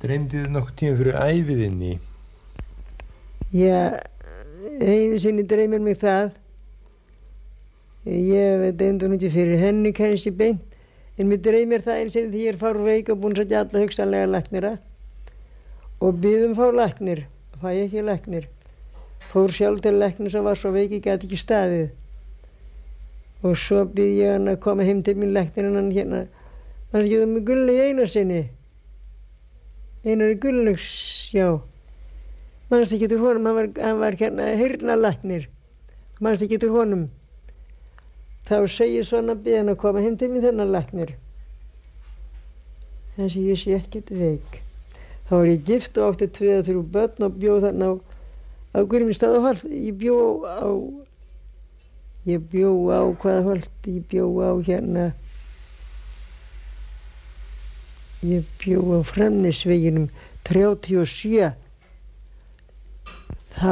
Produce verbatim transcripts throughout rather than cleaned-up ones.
Dreymdi þið nokkuð tíma fyrir æviðinni? Já, einu sinni dreymir mig það. Ég dreymdi nú ekki fyrir henni kannski beint, en mér dreymir það einu sinni því ég er fárveik og búin að setja alla hugsanlega læknira og biðum fá læknir, fæ ekki læknir. Fór sjálf til læknir sem var svo veik, ég gæti ekki staðið. Og svo bið ég hann að koma heim til mín læknir en hann hérna, hann sé ekki með Gulli Einarsinni. Einari Gullnaugs, já. Manst ekki til honum, hann var, hann var hérna heyrnarlæknir. Manst ekki til honum. Þá segi ég svona bið hann að koma heim til mín þennan læknir. Þannig að ég sé ekkert veik. Þá var ég gift og átti tvö og þrjú börn og bjó þarna á, á Grímstad og Holt. Ég bjó á, ég bjó á hvaða Holt, ég bjó á hérna, ég bjó á Framnesveginum þrjátíu og sjö. Þá,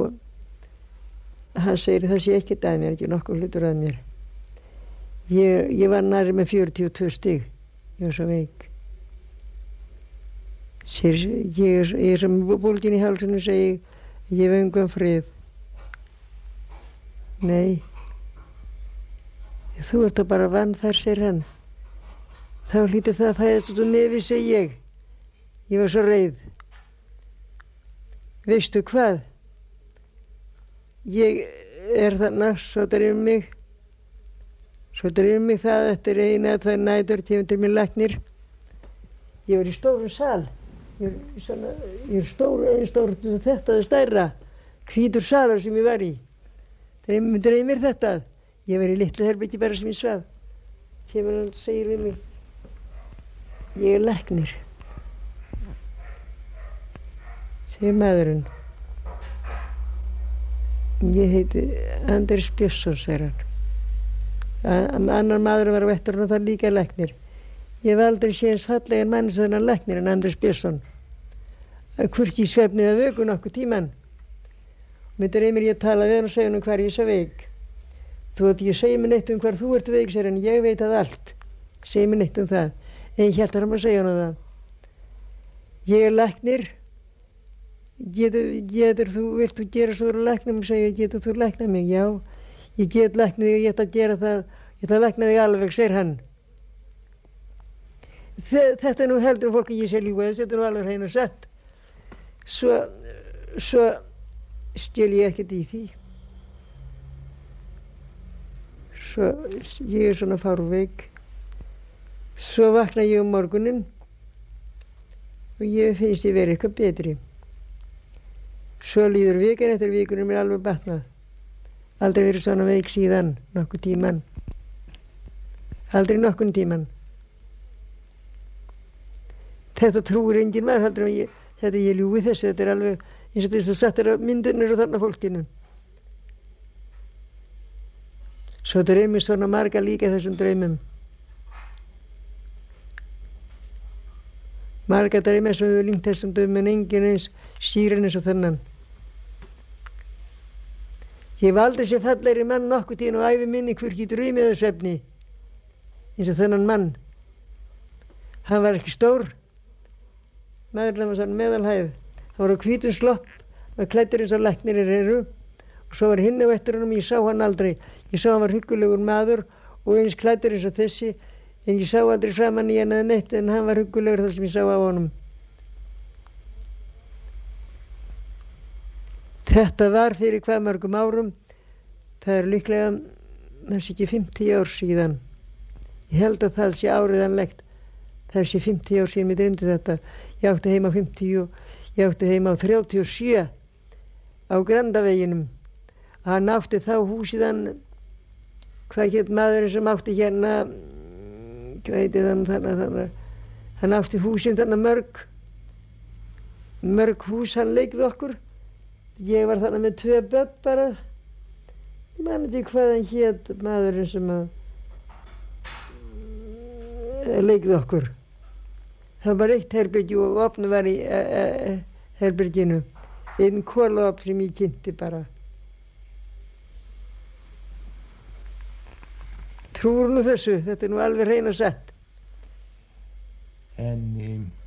hann segir það sé ekkert að mér, ekki nokkuð hlutur að mér. Ég, ég var nærri með fjörutíu og tvö stig, ég var svo veik. Sér, ég er, ég er sem bólgin í hálsinu segi, ég hef engan frið. Nei, þú ert að bara vanfær, segir hann. Þá hlýtur það að fæðast út úr nefi, segi ég. Ég var svo reið. Veistu hvað? Ég er þarna, svo dreifir mig, svo dreifir mig það eftir eina eða tvær nætur kemur til mér læknir. Ég var í stórum sal, ég er, svona, ég er stór, einn stór, þetta er stærra, hvítur salur sem ég var í. Dreifir, dreifir mér þetta. Ég var í litlu herbyggi bara sem ég svaf. Kemur hann og segir við mig, ég er læknir. Segir maðurinn. Ég heiti Anders Björnsson, segir hann. Annar maður var á vetturinn og það líka læknir. Ég hef aldrei séð eins fallegan mann sem þennan læknir en Anders Björnsson. Hvorki í svefni eða vöku nokkuð tíman. Mér dreymir ég að tala við hann og segja hann um hvar ég er svo veik. Þú veit, ég segi mér neitt um hvar þú ert veik, segir hann, ég veit að allt. Segi mér neitt um það. En ég held að hann að segja hann það. Ég er læknir. Getur, getur þú, vilt þú gera svo að lækna mig, segja, getur þú lækna mig? Já, ég get lækna þig og ég ætla að gera það, ég ætla að lækna þig alveg, segir hann. Þetta er nú heldur fólk að ég sé ljúga, þetta er nú alveg hreina satt. Svo, svo stel ég ekkert í því. Svo, ég er svona fárveik. Svo vakna ég um morguninn og ég finnst ég verið eitthvað betri. Svo líður vikan eftir vikunum er alveg batnað. Aldrei verið svona veik síðan, nokkuð tíman. Aldrei nokkun tíman. Þetta trúir enginn maður, heldur að ég, þetta ég ljúi þessu, þetta er alveg eins og þess að satt er að myndunir og þarna fólkinu. Svo dreymir svona marga líka þessum draumum. Marga dreymir sem við lengt þessum draumum en enginn eins sýrin eins og þennan. Ég hef aldrei sé fallegri mann nokkuð tíðan og æfi minni hvorki draumi eða svefni eins og þennan mann. Hann var ekki stór, maðurinn var svona meðalhæð. Hann var á hvítum slopp, var klæddur eins og læknir eru og svo var hinn á eftir honum, ég sá hann aldrei. Ég sá hann var huggulegur maður og eins klæddur eins og þessi, en ég sá aldrei framan í hann eða neitt, en hann var huggulegur þar sem ég sá á honum. Þetta var fyrir hvað mörgum árum, það er líklega, það sé ekki fimmtíu ár síðan. Ég held að það sé áriðanlegt, það sé fimmtíu ár síðan mér dreymdi þetta. Ég átti heima á fimmtíu, ég átti heima á þrjátíu og sjö á Grandaveginum. Hann átti þá húsið hann, hvað hét maðurinn sem átti hérna, hvað heiti þann þarna, þarna, hann átti húsin þarna mörg, mörg hús, hann leikði okkur. Ég var þarna með tvö börn bara. Ég man ekki hvað hann hét maðurinn sem að leikði okkur. Það var eitt herbyrgi og opnu var í uh, uh, herbyrginu. Einn kolaopn sem ég kynnti bara. Trúur nú þessu, þetta er nú alveg hreina satt. En um,